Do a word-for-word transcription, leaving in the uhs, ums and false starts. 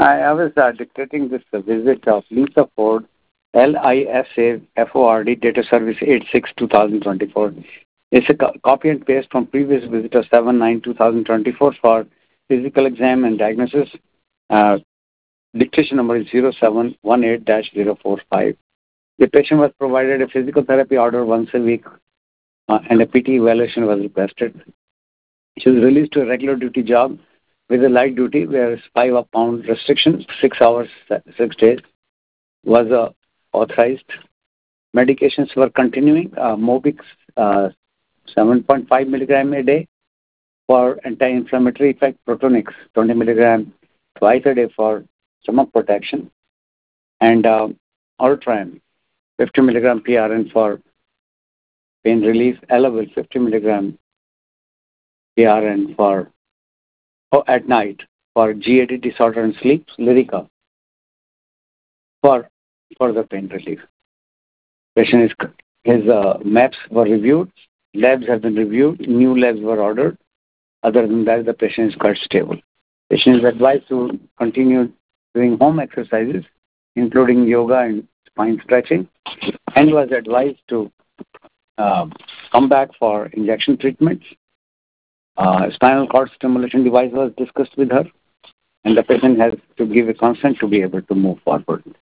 I, I was uh, dictating this uh, visit of Lisa Ford, L I S A F O R D, data service eight six two thousand twenty-four. It's a co- copy and paste from previous visitor seven nine two thousand twenty-four for physical exam and diagnosis. Uh, dictation number is zero seven one eight dash zero four five. The patient was provided a physical therapy order once a week uh, and a P T evaluation was requested. She was released to a regular duty job with a light duty where five pound restriction, six hours, six days was uh, authorized. Medications were continuing. Uh, Mobix, uh, seven point five milligram a day for anti-inflammatory effect. Protonix, twenty milligram twice a day for stomach protection. And uh, Ultram, fifty milligram P R N for pain relief. Elavil, fifty milligram P R N for oh, at night for G A D disorder and sleep. Lyrica for for the pain relief. Patient is, his uh, maps were reviewed, labs have been reviewed, new labs were ordered. Other than that, the patient is quite stable. Patient is advised to continue doing home exercises, including yoga and spine stretching, and was advised to uh, come back for injection treatments. Uh, spinal cord stimulation device was discussed with her, and the patient has to give a consent to be able to move forward.